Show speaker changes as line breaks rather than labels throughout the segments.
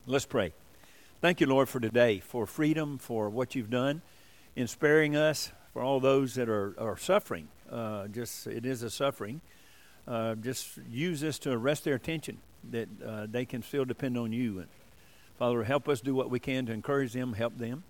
Let's pray. Thank you, Lord, for today, for freedom, for what you've done in sparing us, for all those that are suffering. It is a suffering. Just use this to arrest their attention, that they can still depend on you. And Father, help us do what we can to encourage them, help them.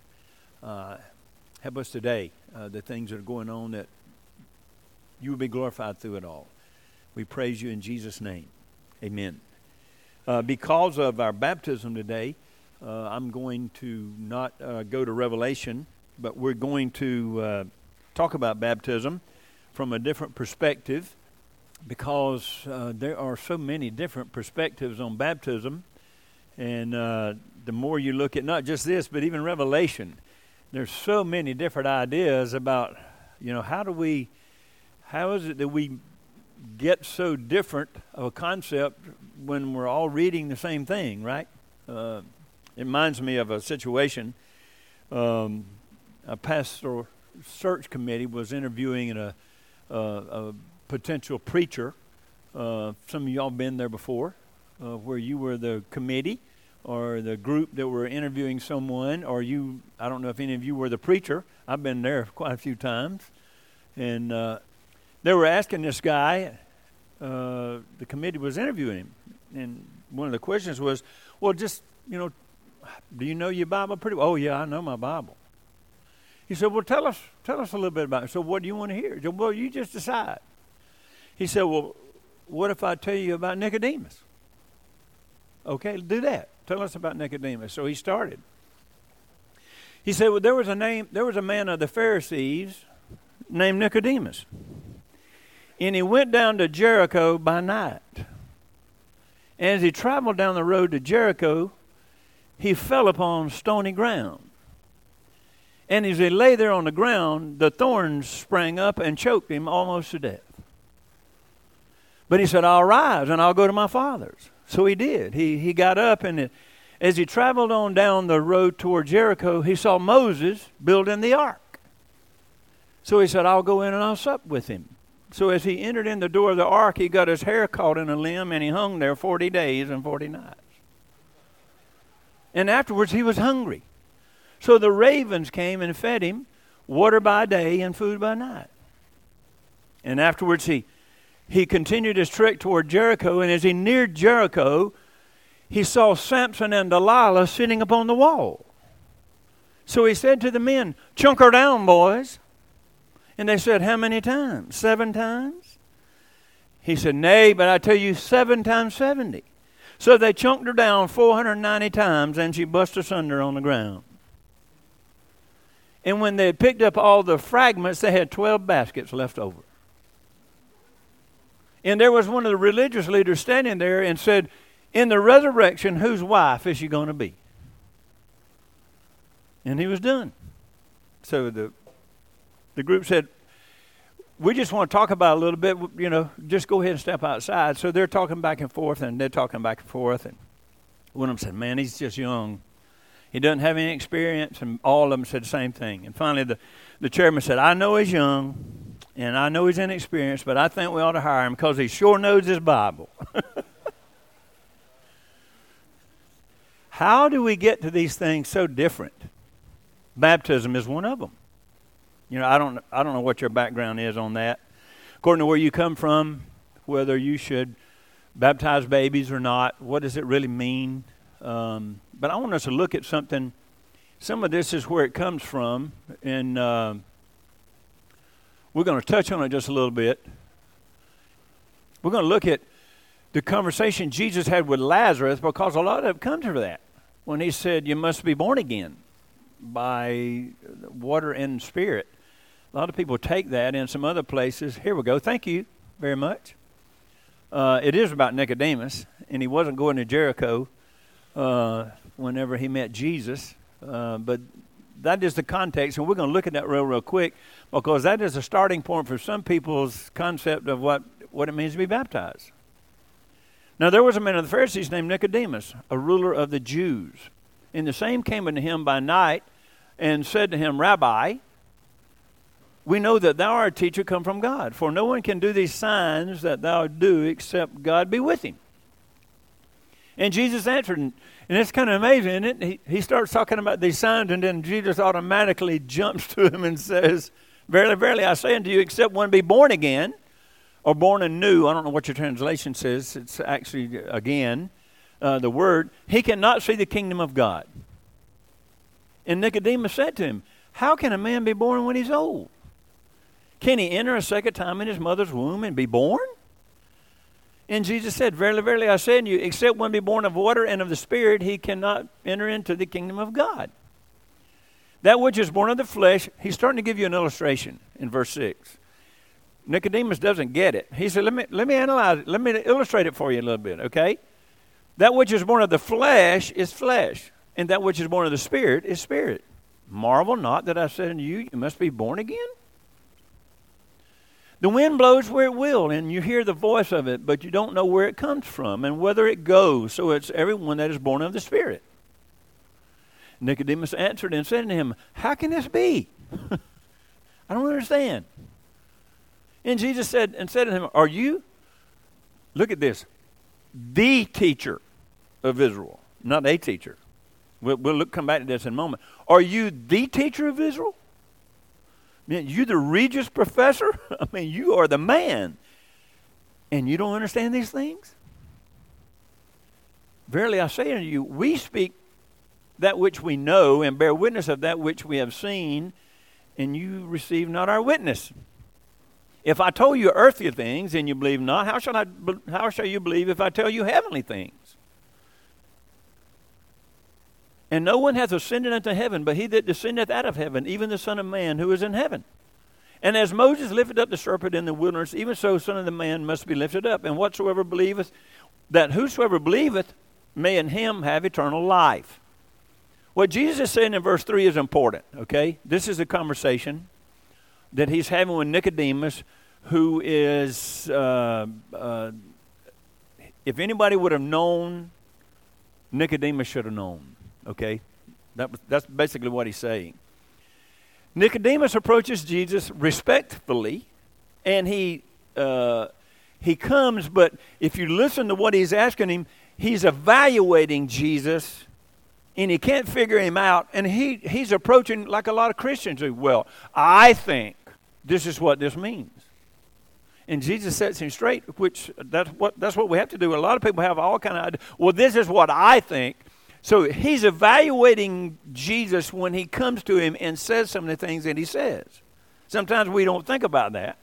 Help us today, the things that are going on, that you will be glorified through it all. We praise you in Jesus' name. Amen. Because of our baptism today, I'm going to not go to Revelation, but we're going to talk about baptism from a different perspective, because there are so many different perspectives on baptism. And the more you look at not just this, but even Revelation, there's so many different ideas about, how is it that we get so different of a concept when we're all reading the same thing, right? It reminds me of a situation. A pastoral search committee was interviewing a potential preacher. Some of y'all been there before, where you were the committee or the group that were interviewing someone, or I don't know if any of you were the preacher. I've been there quite a few times. And they were asking this guy, the committee was interviewing him, and one of the questions was, well, just, do you know your Bible pretty well? Oh, yeah, I know my Bible. He said, well, tell us a little bit about it. So what do you want to hear? He said, well, you just decide. He said, well, what if I tell you about Nicodemus? Okay, do that. Tell us about Nicodemus. So he started. He said, well, there was a man of the Pharisees named Nicodemus. And he went down to Jericho by night. And as he traveled down the road to Jericho, he fell upon stony ground. And as he lay there on the ground, the thorns sprang up and choked him almost to death. But he said, I'll rise and I'll go to my father's. So he did. He got up, and as he traveled on down the road toward Jericho, he saw Moses building the ark. So he said, I'll go in and I'll sup with him. So as he entered in the door of the ark, he got his hair caught in a limb, and he hung there 40 days and 40 nights. And afterwards he was hungry. So the ravens came and fed him, water by day and food by night. And afterwards he continued his trek toward Jericho, and as he neared Jericho, he saw Samson and Delilah sitting upon the wall. So he said to the men, chunk her down, boys. And they said, how many times? 7 times? He said, nay, but I tell you 7 times 70. So they chunked her down 490 times, and she bust asunder on the ground. And when they had picked up all the fragments, they had 12 baskets left over. And there was one of the religious leaders standing there and said, in the resurrection, whose wife is she going to be? And he was done. So the group said, we just want to talk about it a little bit, just go ahead and step outside. So they're talking back and forth, and they're talking back and forth. And one of them said, man, he's just young. He doesn't have any experience. And all of them said the same thing. And finally the chairman said, I know he's young, and I know he's inexperienced, but I think we ought to hire him because he sure knows his Bible. How do we get to these things so different? Baptism is one of them. I don't know what your background is on that. According to where you come from, whether you should baptize babies or not, what does it really mean? But I want us to look at something. Some of this is where it comes from, and we're going to touch on it just a little bit. We're going to look at the conversation Jesus had with Lazarus, because a lot of it comes from that. When he said, you must be born again by water and spirit. A lot of people take that in some other places. Here we go. Thank you very much. It is about Nicodemus, and he wasn't going to Jericho whenever he met Jesus. But that is the context, and we're going to look at that real quick, because that is a starting point for some people's concept of what it means to be baptized. Now there was a man of the Pharisees named Nicodemus, a ruler of the Jews. And the same came unto him by night and said to him, Rabbi, we know that thou art a teacher come from God, for no one can do these signs that thou do except God be with him. And Jesus answered, and it's kind of amazing, isn't it? He starts talking about these signs, and then Jesus automatically jumps to him and says, verily, verily, I say unto you, except one be born again, or born anew, I don't know what your translation says, it's actually again, the word, he cannot see the kingdom of God. And Nicodemus said to him, how can a man be born when he's old? Can he enter a second time in his mother's womb and be born? And Jesus said, verily, verily, I say unto you, except one be born of water and of the Spirit, he cannot enter into the kingdom of God. That which is born of the flesh, he's starting to give you an illustration in verse 6. Nicodemus doesn't get it. He said, let me analyze it. Let me illustrate it for you a little bit, okay? That which is born of the flesh is flesh, and that which is born of the Spirit is spirit. Marvel not that I said unto you, you must be born again. The wind blows where it will, and you hear the voice of it, but you don't know where it comes from and whither it goes. So it's everyone that is born of the Spirit. Nicodemus answered and said unto him, how can this be? I don't understand. And Jesus said to him, are you, look at this, the teacher of Israel, not a teacher. We'll come back to this in a moment. Are you the teacher of Israel? You the Regius Professor? I mean, you are the man. And you don't understand these things? Verily I say unto you, we speak that which we know and bear witness of that which we have seen, and you receive not our witness. If I told you earthly things and you believe not, how shall you believe if I tell you heavenly things? And no one hath ascended unto heaven, but he that descendeth out of heaven, even the Son of Man who is in heaven. And as Moses lifted up the serpent in the wilderness, even so Son of the Man must be lifted up. And whatsoever believeth, that whosoever believeth may in him have eternal life. What Jesus is saying in verse 3 is important, okay? This is a conversation that he's having with Nicodemus, who is, if anybody would have known, Nicodemus should have known. Okay, that's basically what he's saying. Nicodemus approaches Jesus respectfully, and he comes, but if you listen to what he's asking him, he's evaluating Jesus, and he can't figure him out, and he's approaching like a lot of Christians do. Well, I think this is what this means. And Jesus sets him straight, which that's what we have to do. A lot of people have all kind of ideas. Well, this is what I think. So he's evaluating Jesus when he comes to him and says some of the things that he says. Sometimes we don't think about that.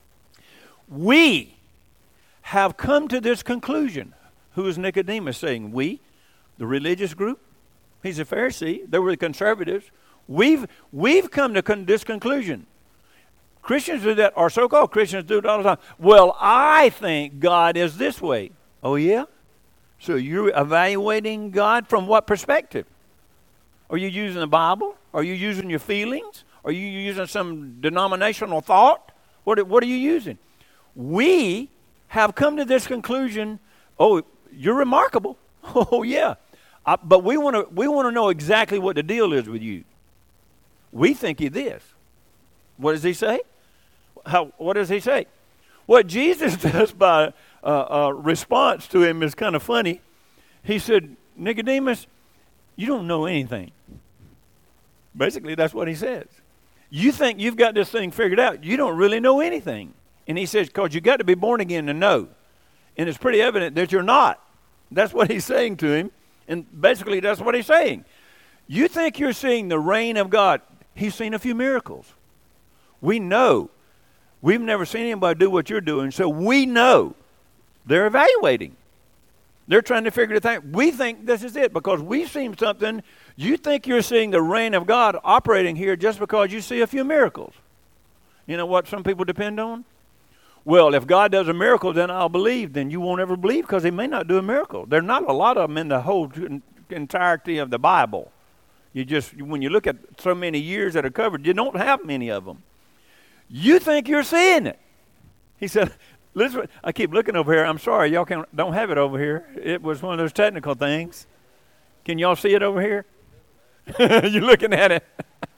We have come to this conclusion. Who is Nicodemus saying? We, the religious group. He's a Pharisee. They were the conservatives. We've come to this conclusion. Christians do that, or so-called Christians do it all the time. Well, I think God is this way. Oh, yeah? So you're evaluating God from what perspective? Are you using the Bible? Are you using your feelings? Are you using some denominational thought? What are you using? We have come to this conclusion. Oh, you're remarkable. Oh, yeah. But we want to know exactly what the deal is with you. We think you're this. What does he say? What does he say? What Jesus does by response to him is kind of funny. He said, Nicodemus, you don't know anything. Basically, that's what he says. You think you've got this thing figured out. You don't really know anything. And he says, because you got to be born again to know. And it's pretty evident that you're not. That's what he's saying to him. And basically, that's what he's saying. You think you're seeing the reign of God. He's seen a few miracles. We know. We've never seen anybody do what you're doing, so we know. They're evaluating. They're trying to figure it out. We think this is it because we've seen something. You think you're seeing the reign of God operating here just because you see a few miracles. You know what some people depend on? Well, if God does a miracle, then I'll believe. Then you won't ever believe because he may not do a miracle. There are not a lot of them in the whole entirety of the Bible. When you look at so many years that are covered, you don't have many of them. You think you're seeing it. He said, listen, I keep looking over here. I'm sorry, y'all don't have it over here. It was one of those technical things. Can y'all see it over here? You're looking at it.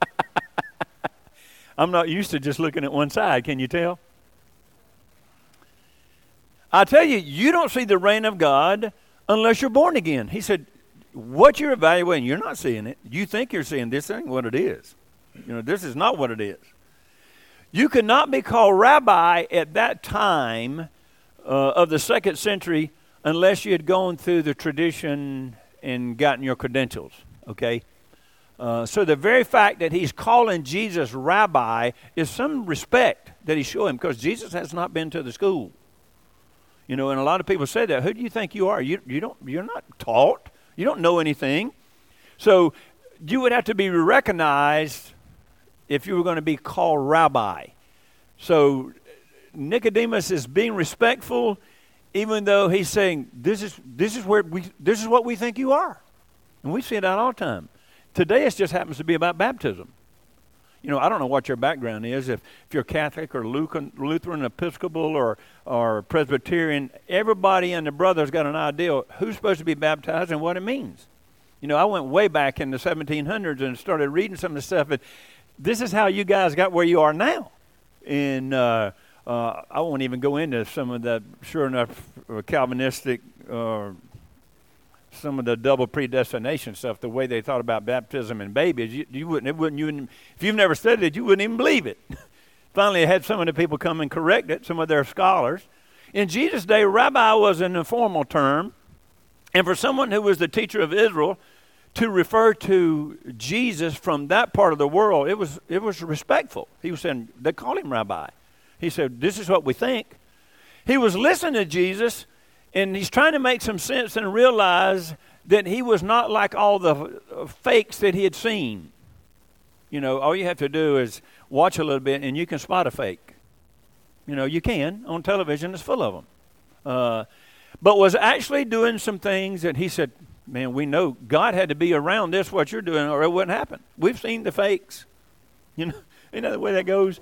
I'm not used to just looking at one side. Can you tell? I tell you, you don't see the reign of God unless you're born again. He said, what you're evaluating, you're not seeing it. You think you're seeing this ain't what it is. This is not what it is. You could not be called rabbi at that time of the 2nd century unless you had gone through the tradition and gotten your credentials, okay? So the very fact that he's calling Jesus rabbi is some respect that he's showing, because Jesus has not been to the school. And a lot of people say that. Who do you think you are? You're not taught. You don't know anything. So you would have to be recognized if you were going to be called rabbi. So Nicodemus is being respectful, even though he's saying, this is what we think you are. And we see it all the time. Today it just happens to be about baptism. I don't know what your background is. If you're Catholic or Lutheran, Episcopal, or Presbyterian, everybody and the brothers got an idea who's supposed to be baptized and what it means. I went way back in the 1700s and started reading some of the stuff. And this is how you guys got where you are now. And I won't even go into some of the, sure enough, Calvinistic, some of the double predestination stuff, the way they thought about baptism and babies. You wouldn't, if you've never studied it, you wouldn't even believe it. Finally, I had some of the people come and correct it, some of their scholars. In Jesus' day, rabbi was an informal term. And for someone who was the teacher of Israel to refer to Jesus from that part of the world, it was respectful. He was saying, they call him rabbi. He said, this is what we think. He was listening to Jesus, and he's trying to make some sense and realize that he was not like all the fakes that he had seen. All you have to do is watch a little bit, and you can spot a fake. You can. On television, it's full of them. But was actually doing some things that he said, man, we know God had to be around this, what you're doing, or it wouldn't happen. We've seen the fakes. You know the way that goes?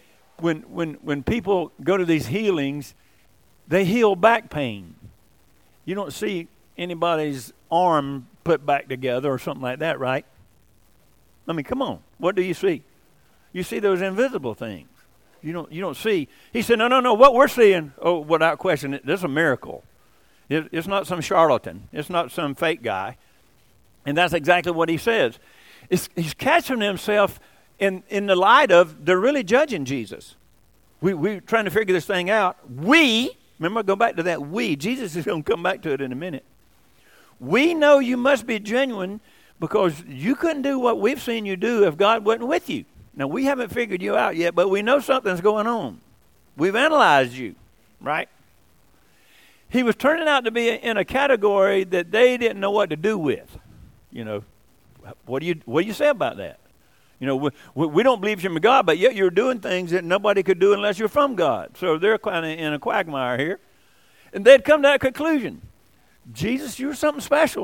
When people go to these healings, they heal back pain. You don't see anybody's arm put back together or something like that, right? I mean, come on. What do you see? You see those invisible things. You don't see. He said, no. What we're seeing, without question, this is a miracle. It's not some charlatan. It's not some fake guy. And that's exactly what he says. He's catching himself in the light of they're really judging Jesus. We're trying to figure this thing out. Remember, go back to that Jesus is going to come back to it in a minute. We know you must be genuine because you couldn't do what we've seen you do if God wasn't with you. Now, we haven't figured you out yet, but we know something's going on. We've analyzed you, right? He was turning out to be in a category that they didn't know what to do with. What do you say about that? We don't believe you're from God, but yet you're doing things that nobody could do unless you're from God. So they're kind of in a quagmire here. And they'd come to that conclusion. Jesus, you're something special.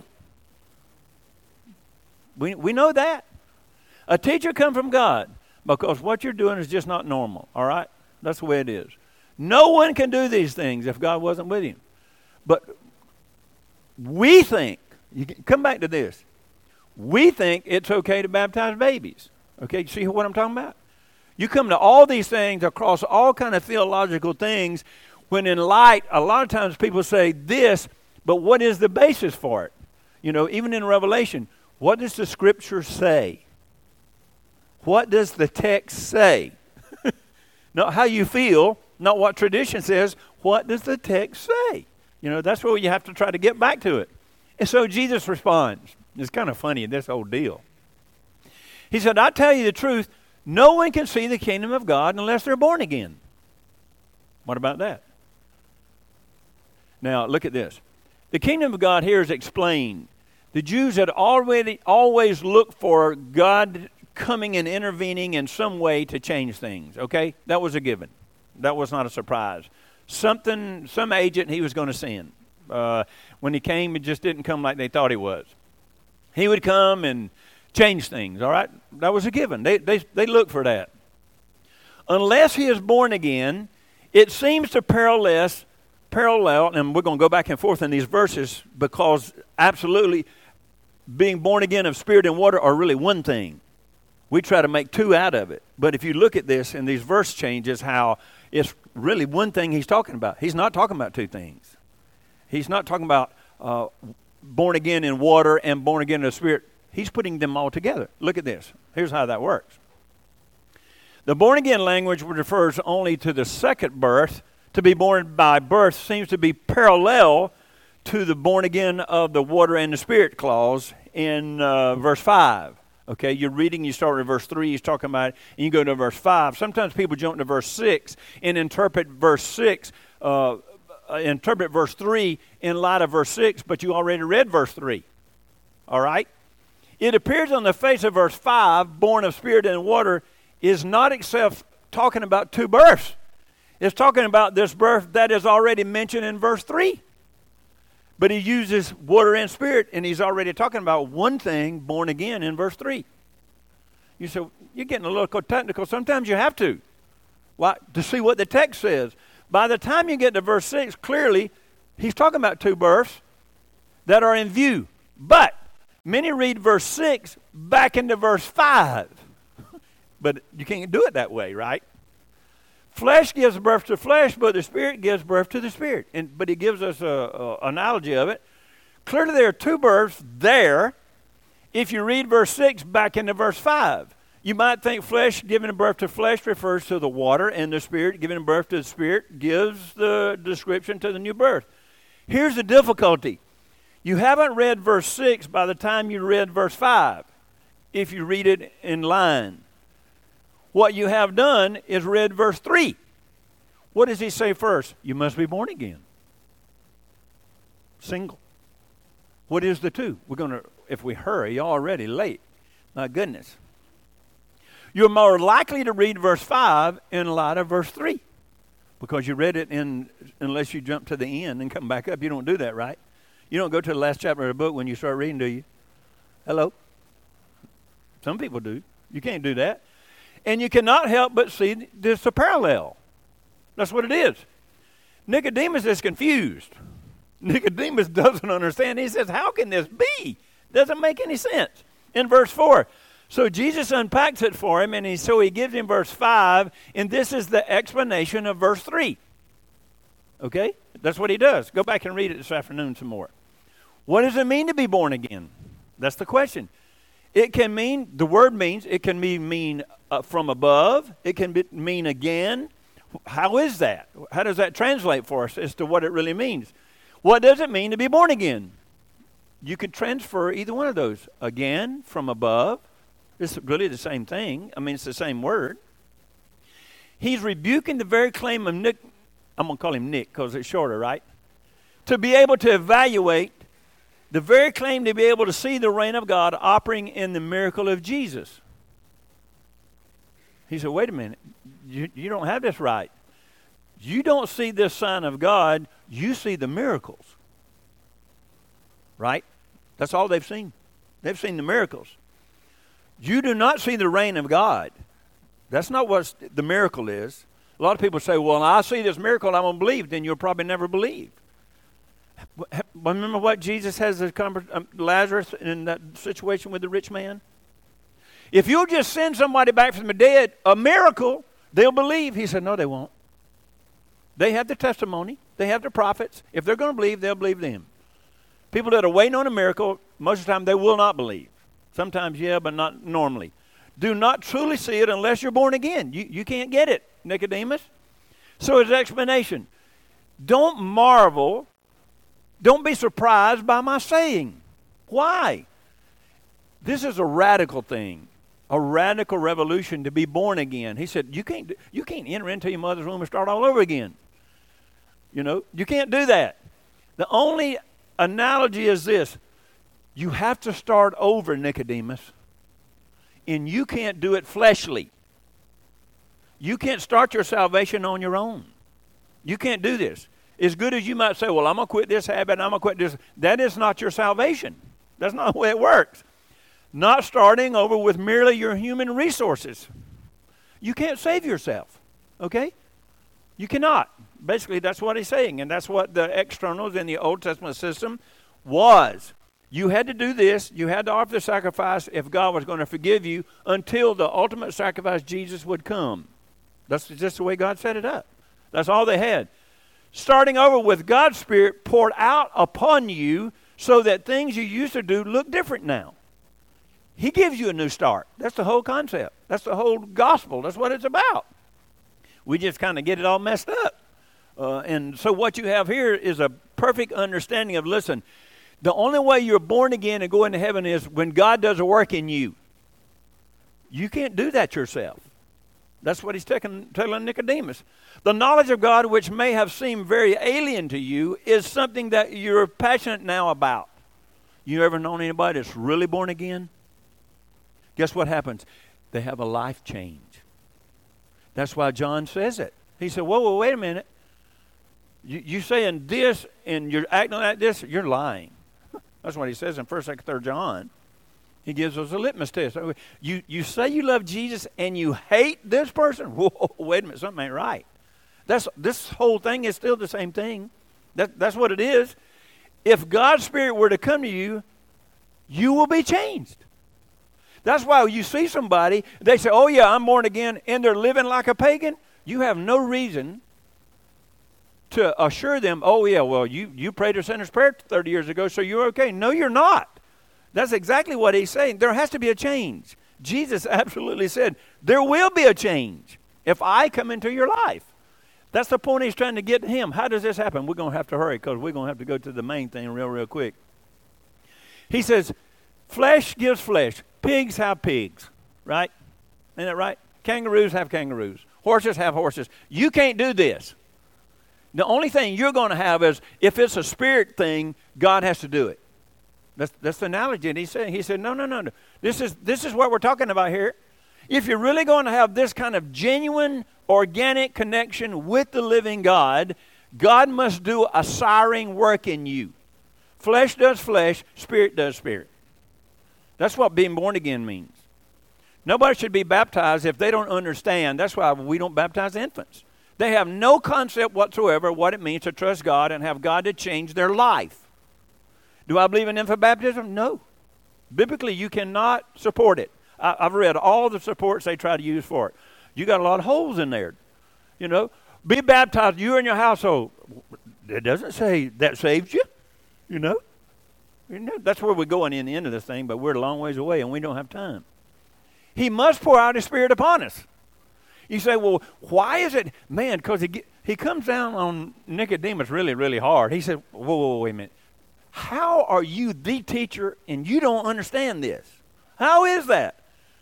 We know that. A teacher come from God because what you're doing is just not normal, all right? That's the way it is. No one can do these things if God wasn't with him. But we think, come back to this, we think it's okay to baptize babies. Okay, you see what I'm talking about? You come to all these things across all kind of theological things when in light, a lot of times people say this, but what is the basis for it? Even in Revelation, what does the Scripture say? What does the text say? Not how you feel, not what tradition says. What does the text say? That's where you have to try to get back to it. And so Jesus responds. It's kind of funny, this whole deal. He said, I tell you the truth, no one can see the kingdom of God unless they're born again. What about that? Now, look at this. The kingdom of God here is explained. The Jews had always looked for God coming and intervening in some way to change things, okay? That was a given. That was not a surprise. Some agent he was going to send. When he came, it just didn't come like they thought he was. He would come and change things, all right? That was a given. They looked for that. Unless he is born again, it seems to parallel, and we're going to go back and forth in these verses because absolutely being born again of spirit and water are really one thing. We try to make two out of it. But if you look at this in these verse changes, how it's really one thing he's talking about. He's not talking about two things. He's not talking about born again in water and born again in the Spirit. He's putting them all together. Look at this. Here's how that works. The born again language refers only to the second birth. To be born by birth seems to be parallel to the born again of the water and the Spirit clause in verse 5. Okay, you're reading, you start at verse 3, he's talking about it, and you go to verse 5. Sometimes people jump to verse 6 and interpret verse 6, interpret verse 3 in light of verse 6, but you already read verse 3. All right? It appears on the face of verse 5, born of Spirit and water, is not except talking about two births. It's talking about this birth that is already mentioned in verse 3. But he uses water and Spirit, and he's already talking about one thing, born again, in verse 3. You say, you're getting a little technical. Sometimes you have to. Why? To see what the text says. By the time you get to verse 6, clearly, he's talking about two births that are in view. But many read verse 6 back into verse 5. But you can't do it that way, right? Flesh gives birth to flesh, but the Spirit gives birth to the Spirit. But he gives us an analogy of it. Clearly there are two births there. If you read verse 6 back into verse 5, you might think flesh giving birth to flesh refers to the water, and the Spirit giving birth to the Spirit gives the description to the new birth. Here's the difficulty. You haven't read verse 6 by the time you read verse 5, if you read it in line. What you have done is read verse 3. What does he say first? You must be born again. Single. What is the two? We're going to, if we hurry, you're already late. My goodness. You're more likely to read verse 5 in light of verse 3. Because you read it unless you jump to the end and come back up. You don't do that, right? You don't go to the last chapter of the book when you start reading, do you? Hello? Some people do. You can't do that. And you cannot help but see there's a parallel. That's what it is. Nicodemus is confused. Nicodemus doesn't understand. He says, how can this be? Doesn't make any sense. In verse 4, so Jesus unpacks it for him, and so he gives him verse 5, and this is the explanation of verse 3. Okay? That's what he does. Go back and read it this afternoon some more. What does it mean to be born again? That's the question. It can mean, the word means, it can mean from above. It can mean again. How is that? How does that translate for us as to what it really means? What does it mean to be born again? You could transfer either one of those. Again, from above. It's really the same thing. I mean, it's the same word. He's rebuking the very claim of Nick. I'm going to call him Nick because it's shorter, right? To be able to evaluate the very claim to be able to see the reign of God operating in the miracle of Jesus. He said, wait a minute, you don't have this right. You don't see this sign of God, you see the miracles. Right? That's all they've seen. They've seen the miracles. You do not see the reign of God. That's not what the miracle is. A lot of people say, well, I see this miracle, I'm going to believe. Then you'll probably never believe. Remember what Jesus has Lazarus in that situation with the rich man? If you'll just send somebody back from the dead, a miracle, they'll believe. He said, no, they won't. They have the testimony. They have the prophets. If they're going to believe, they'll believe them. People that are waiting on a miracle, most of the time they will not believe. Sometimes, yeah, but not normally. Do not truly see it unless you're born again. You can't get it, Nicodemus. So his explanation, don't marvel. Don't be surprised by my saying. Why? This is a radical thing, a radical revolution to be born again. He said, you can't enter into your mother's womb and start all over again. You know, you can't do that. The only analogy is this. You have to start over, Nicodemus, and you can't do it fleshly. You can't start your salvation on your own. You can't do this. As good as you might say, well, I'm going to quit this habit, I'm going to quit this. That is not your salvation. That's not the way it works. Not starting over with merely your human resources. You can't save yourself, okay? You cannot. Basically, that's what he's saying, and that's what the externals in the Old Testament system was. You had to do this. You had to offer the sacrifice if God was going to forgive you until the ultimate sacrifice, Jesus, would come. That's just the way God set it up. That's all they had. starting over with God's Spirit poured out upon you so that things you used to do look different now. He gives you a new start. That's the whole concept. That's the whole gospel. That's what it's about. We just kind of get it all messed up. And so what you have here is a perfect understanding of, listen, the only way you're born again and go into heaven is when God does a work in you. You can't do that yourself. That's what he's telling Nicodemus. The knowledge of God, which may have seemed very alien to you, is something that you're passionate now about. You ever known anybody that's really born again? Guess what happens? They have a life change. That's why John says it. He said, whoa, wait a minute. You saying this and you're acting like this, you're lying. That's what he says in 1st, 2nd, 3rd John. He gives us a litmus test. You say you love Jesus and you hate this person? Whoa, wait a minute, something ain't right. This whole thing is still the same thing. That's what it is. If God's Spirit were to come to you, you will be changed. That's why you see somebody, they say, oh yeah, I'm born again, and they're living like a pagan. You have no reason to assure them, oh yeah, well, you prayed a sinner's prayer 30 years ago, so you're okay. No, you're not. That's exactly what he's saying. There has to be a change. Jesus absolutely said, there will be a change if I come into your life. That's the point he's trying to get to him. How does this happen? We're going to have to hurry because we're going to have to go to the main thing real quick. He says, flesh gives flesh. Pigs have pigs, right? Isn't that right? Kangaroos have kangaroos. Horses have horses. You can't do this. The only thing you're going to have is, if it's a spirit thing, God has to do it. That's the analogy. And he said, no. This is what we're talking about here. If you're really going to have this kind of genuine, organic connection with the living God, God must do a siring work in you. Flesh does flesh, spirit does spirit. That's what being born again means. Nobody should be baptized if they don't understand. That's why we don't baptize infants. They have no concept whatsoever what it means to trust God and have God to change their life. Do I believe in infant baptism? No. Biblically, you cannot support it. I've read all the supports they try to use for it. You got a lot of holes in there. You know, be baptized, you and your household. It doesn't say that saves you. You know, that's where we're going in the end of this thing, but we're a long ways away and we don't have time. He must pour out his Spirit upon us. You say, well, why is it? Man, because he comes down on Nicodemus really, really hard. He said, whoa, wait a minute. How are you the teacher and you don't understand this? How is that?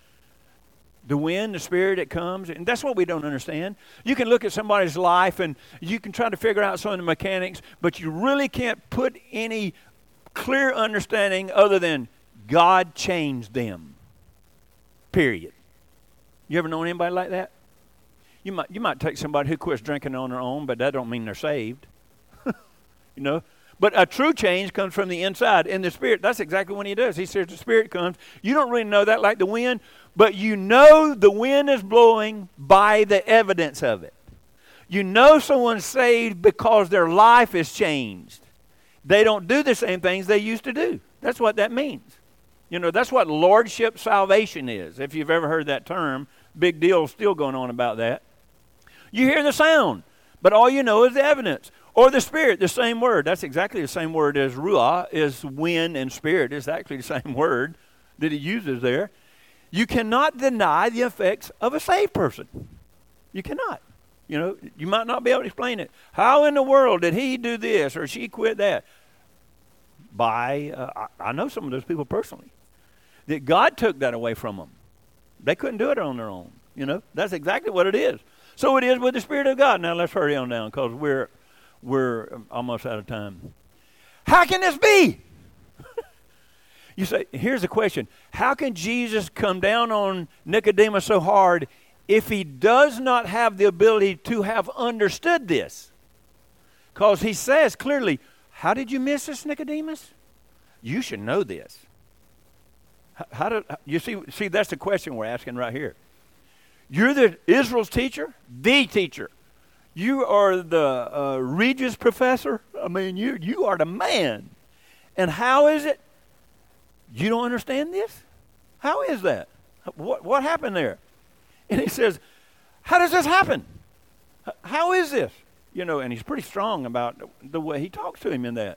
The wind, the Spirit, it comes, and that's what we don't understand. You can look at somebody's life and you can try to figure out some of the mechanics, but you really can't put any clear understanding other than God changed them. Period. You ever known anybody like that? You might take somebody who quits drinking on their own, but that don't mean they're saved. You know? But a true change comes from the inside in the Spirit. That's exactly what he does. He says the Spirit comes. You don't really know that like the wind, but you know the wind is blowing by the evidence of it. You know someone's saved because their life is changed. They don't do the same things they used to do. That's what that means. You know, that's what lordship salvation is. If you've ever heard that term, big deal still going on about that. You hear the sound, but all you know is the evidence. Or the Spirit, the same word. That's exactly the same word as ruah, is wind and spirit. It's actually the same word that he uses there. You cannot deny the effects of a saved person. You cannot. You know, you might not be able to explain it. How in the world did he do this or she quit that? I know some of those people personally. That God took that away from them. They couldn't do it on their own. You know, that's exactly what it is. So it is with the Spirit of God. Now let's hurry on down because we're almost out of time. How can this be? You say, here's the question. How can Jesus come down on Nicodemus so hard if he does not have the ability to have understood this? Because he says clearly, how did you miss this, Nicodemus? You should know this. How did you see? That's the question we're asking right here. You're the Israel's teacher, the teacher. You are the Regis professor. I mean, you are the man. And how is it you don't understand this? How is that? What happened there? And he says, how does this happen? How is this? and he's pretty strong about the way he talks to him in that.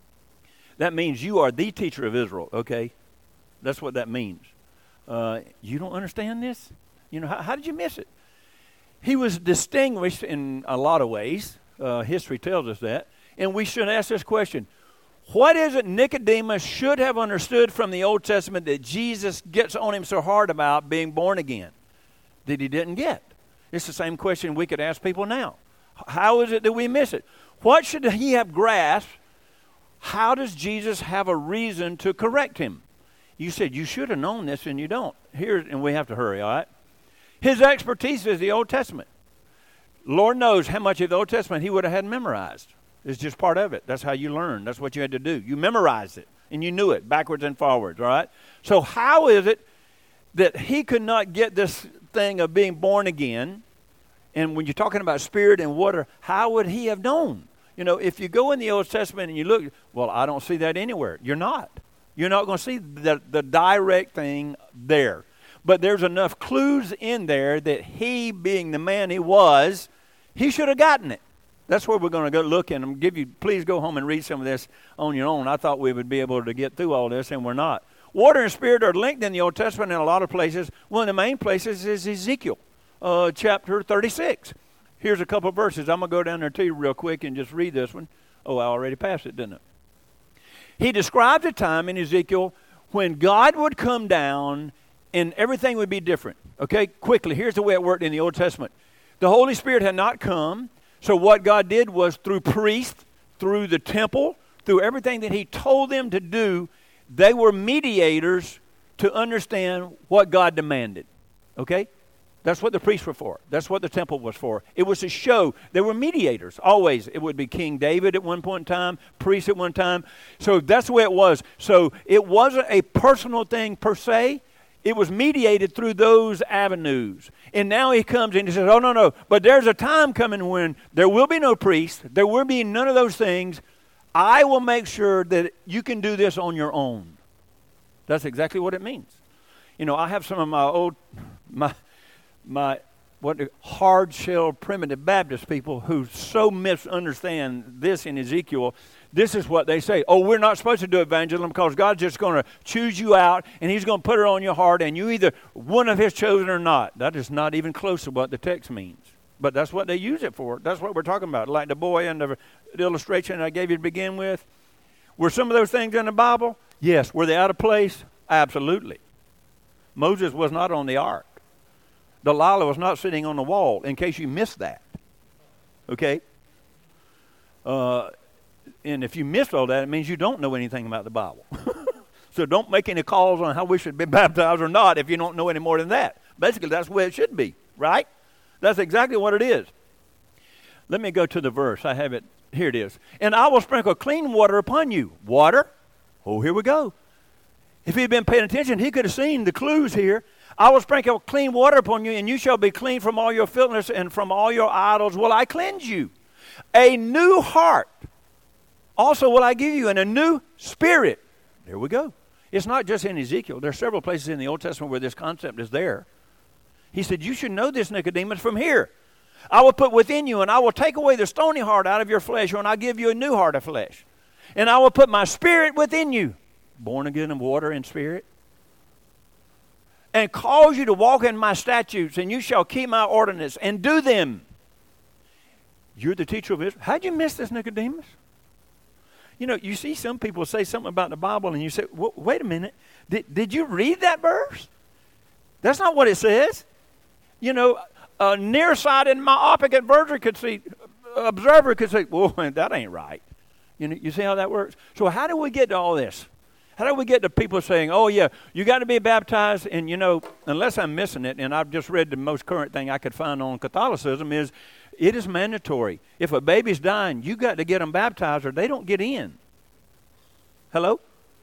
That means you are the teacher of Israel, okay? That's what that means. You don't understand this? How did you miss it? He was distinguished in a lot of ways. History tells us that. And we should ask this question. What is it Nicodemus should have understood from the Old Testament that Jesus gets on him so hard about being born again that he didn't get? It's the same question we could ask people now. How is it that we miss it? What should he have grasped? How does Jesus have a reason to correct him? You said you should have known this and you don't. And we have to hurry, all right? His expertise is the Old Testament. Lord knows how much of the Old Testament he would have had memorized. It's just part of it. That's how you learn. That's what you had to do. You memorized it, and you knew it backwards and forwards, all right? So how is it that he could not get this thing of being born again? And when you're talking about spirit and water, how would he have known? If you go in the Old Testament and you look, well, I don't see that anywhere. You're not. You're not going to see the direct thing there. But there's enough clues in there that he, being the man he was, he should have gotten it. That's where we're going to go look and give you, please go home and read some of this on your own. I thought we would be able to get through all this, and we're not. Water and spirit are linked in the Old Testament in a lot of places. One of the main places is Ezekiel, chapter 36. Here's a couple of verses. I'm going to go down there to you real quick and just read this one. Oh, I already passed it, didn't I? He described a time in Ezekiel when God would come down and everything would be different. Okay, quickly, here's the way it worked in the Old Testament. The Holy Spirit had not come. So what God did was through priests, through the temple, through everything that he told them to do, they were mediators to understand what God demanded. Okay? That's what the priests were for. That's what the temple was for. It was to show they were mediators. Always. It would be King David at one point in time, priests at one time. So that's the way it was. So it wasn't a personal thing per se. It was mediated through those avenues. And now he comes and he says, oh, no. But there's a time coming when there will be no priest. There will be none of those things. I will make sure that you can do this on your own. That's exactly what it means. I have some of my old, hard-shell primitive Baptist people who so misunderstand this in Ezekiel. This is what they say. Oh, we're not supposed to do evangelism because God's just going to choose you out and he's going to put it on your heart and you either one of his chosen or not. That is not even close to what the text means. But that's what they use it for. That's what we're talking about. Like the boy and the illustration I gave you to begin with. Were some of those things in the Bible? Yes. Were they out of place? Absolutely. Moses was not on the ark. Delilah was not sitting on the wall, in case you missed that. Okay? And if you missed all that, it means you don't know anything about the Bible. So don't make any calls on how we should be baptized or not if you don't know any more than that. Basically, that's the way it should be, right? That's exactly what it is. Let me go to the verse. I have it. Here it is. And I will sprinkle clean water upon you. Water? Oh, here we go. If he had been paying attention, he could have seen the clues here. I will sprinkle clean water upon you, and you shall be clean from all your filthiness, and from all your idols will I cleanse you. A new heart also will I give you, and a new spirit. There we go. It's not just in Ezekiel. There are several places in the Old Testament where this concept is there. He said, you should know this, Nicodemus, from here. I will put within you, and I will take away the stony heart out of your flesh, and I'll give you a new heart of flesh. And I will put my spirit within you, born again of water and spirit, and cause you to walk in my statutes, and you shall keep my ordinance and do them. You're the teacher of Israel. How'd you miss this, Nicodemus? You see some people say something about the Bible, and you say, wait a minute. Did you read that verse? That's not what it says. A nearsighted myopic observer could say, well, that ain't right. You see how that works? So how do we get to all this? How do we get to people saying, oh, yeah, you got to be baptized? And, unless I'm missing it, and I've just read the most current thing I could find on Catholicism, is it is mandatory. If a baby's dying, you got to get them baptized or they don't get in. Hello?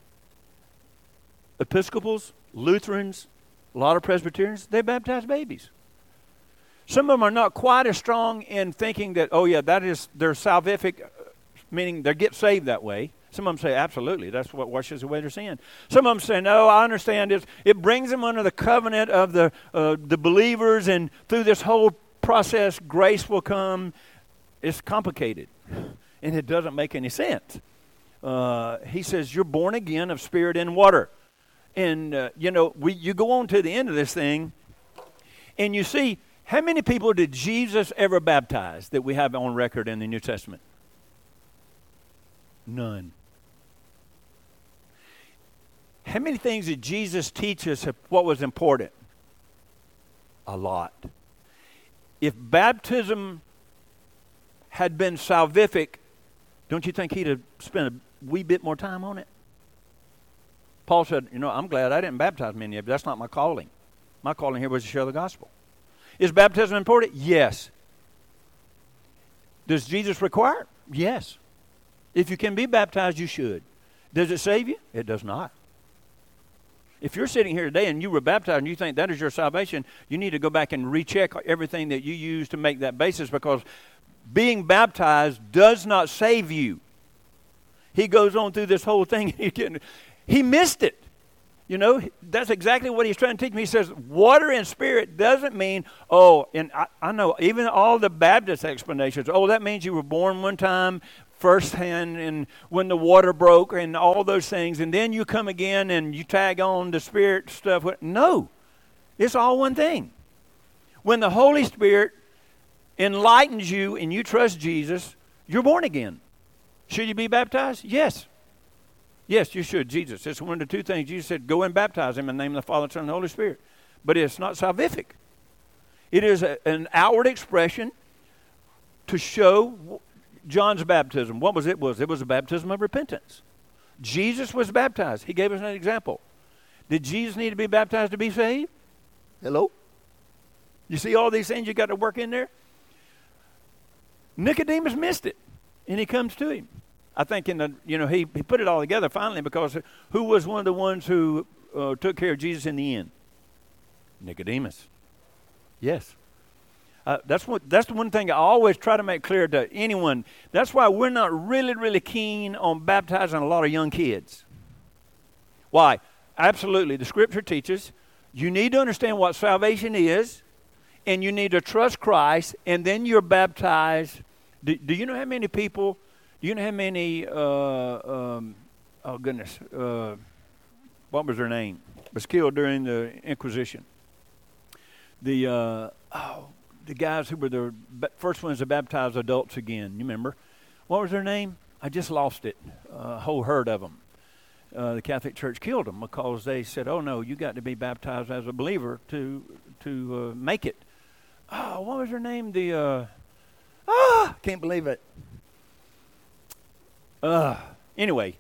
Episcopals, Lutherans, a lot of Presbyterians, they baptize babies. Some of them are not quite as strong in thinking that, oh, yeah, that is their salvific, meaning they get saved that way. Some of them say, absolutely, that's what washes away their sin. Some of them say, no, I understand it. It brings them under the covenant of the believers, and through this whole process, grace will come. It's complicated, and it doesn't make any sense. He says, you're born again of spirit and water. And, you go on to the end of this thing, and you see, how many people did Jesus ever baptize that we have on record in the New Testament? None. How many things did Jesus teach us what was important? A lot. If baptism had been salvific, don't you think he'd have spent a wee bit more time on it? Paul said, I'm glad I didn't baptize many of you. That's not my calling. My calling here was to share the gospel. Is baptism important? Yes. Does Jesus require it? Yes. If you can be baptized, you should. Does it save you? It does not. If you're sitting here today and you were baptized and you think that is your salvation, you need to go back and recheck everything that you used to make that basis, because being baptized does not save you. He goes on through this whole thing. He missed it. That's exactly what he's trying to teach me. He says, water and spirit doesn't mean, and I know even all the Baptist explanations, that means you were born one time, firsthand, and when the water broke and all those things, and then you come again and you tag on the spirit stuff. No, it's all one thing. When the Holy Spirit enlightens you and you trust Jesus, you're born again. Should you be baptized? Yes. Yes, you should. Jesus. It's one of the two things. Jesus said, go and baptize him in the name of the Father, Son, and the Holy Spirit. But it's not salvific. It is an outward expression to show John's baptism. What was it? It was a baptism of repentance. Jesus was baptized. He gave us an example. Did Jesus need to be baptized to be saved? Hello? You see all these things you got to work in there? Nicodemus missed it, and he comes to him. I think he put it all together finally, because who was one of the ones who took care of Jesus in the end? Nicodemus. Yes. That's the one thing I always try to make clear to anyone. That's why we're not really, really keen on baptizing a lot of young kids. Why? Absolutely. The Scripture teaches you need to understand what salvation is, and you need to trust Christ, and then you're baptized. Do you know how many people... Do you know how many, what was their name? Was killed during the Inquisition. The guys who were the first ones to baptize adults again. You remember? What was their name? I just lost it. A whole herd of them. The Catholic Church killed them because they said, "Oh no, you got to be baptized as a believer to make it." Oh, what was their name? Can't believe it. Anyway,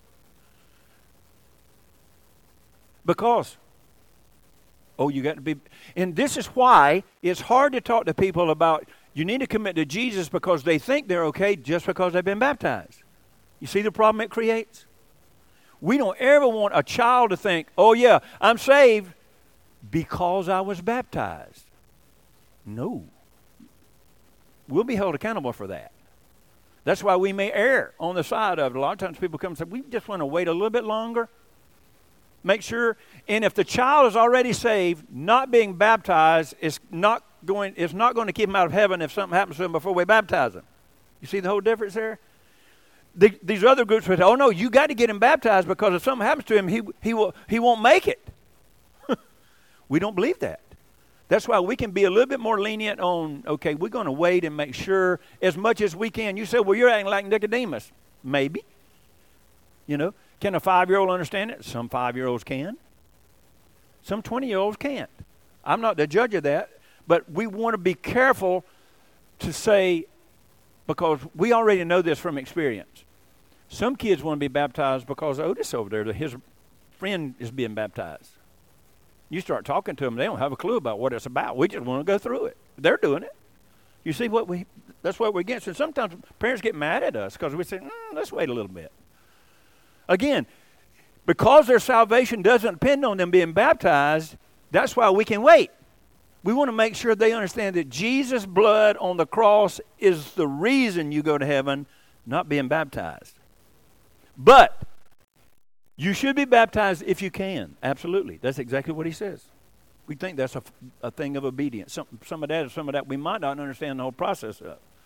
because, you got to be, and this is why it's hard to talk to people about you need to commit to Jesus, because they think they're okay just because they've been baptized. You see the problem it creates? We don't ever want a child to think, oh yeah, I'm saved because I was baptized. No. We'll be held accountable for that. That's why we may err on the side of it. A lot of times people come and say, we just want to wait a little bit longer. Make sure. And if the child is already saved, not being baptized is not going to keep him out of heaven if something happens to him before we baptize him. You see the whole difference there? These other groups would say, oh no, you got to get him baptized, because if something happens to him, he won't make it. We don't believe that. That's why we can be a little bit more lenient on, okay, we're going to wait and make sure as much as we can. You say, well, you're acting like Nicodemus. Maybe. Can a 5-year-old understand it? Some 5-year-olds can. Some 20-year-olds can't. I'm not the judge of that, but we want to be careful to say, because we already know this from experience. Some kids want to be baptized because Otis over there, his friend, is being baptized. You start talking to them, they don't have a clue about what it's about. We just want to go through it. They're doing it. You see that's what we're against. And sometimes parents get mad at us because we say, let's wait a little bit. Again, because their salvation doesn't depend on them being baptized, that's why we can wait. We want to make sure they understand that Jesus' blood on the cross is the reason you go to heaven, not being baptized. But you should be baptized if you can. Absolutely. That's exactly what he says. We think that's a thing of obedience. Some of that we might not understand the whole process of.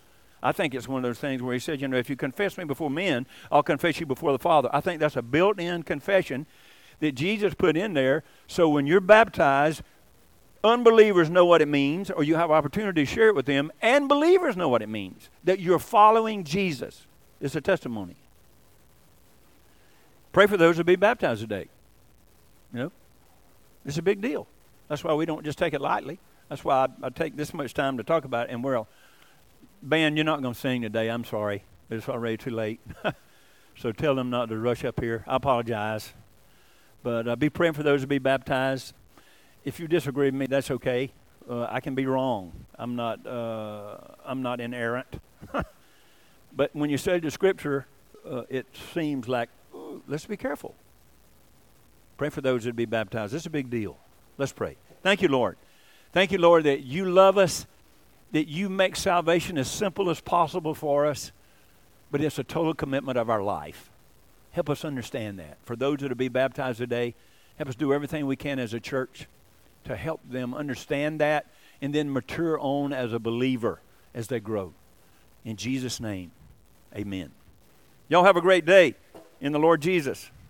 I think it's one of those things where he said, if you confess me before men, I'll confess you before the Father. I think that's a built-in confession that Jesus put in there, so when you're baptized, unbelievers know what it means, or you have opportunity to share it with them, and believers know what it means, that you're following Jesus. It's a testimony. Pray for those who be baptized today. It's a big deal. That's why we don't just take it lightly. That's why I take this much time to talk about it. And band, you're not going to sing today. I'm sorry. It's already too late. So tell them not to rush up here. I apologize. But be praying for those who be baptized. If you disagree with me, that's okay. I can be wrong. I'm not inerrant. But when you study the Scripture, it seems like, let's be careful. Pray for those that be baptized. It's a big deal. Let's pray. Thank you, Lord. Thank you, Lord, that you love us, that you make salvation as simple as possible for us, but it's a total commitment of our life. Help us understand that. For those that will be baptized today, help us do everything we can as a church to help them understand that and then mature on as a believer as they grow. In Jesus' name, amen. Y'all have a great day in the Lord Jesus.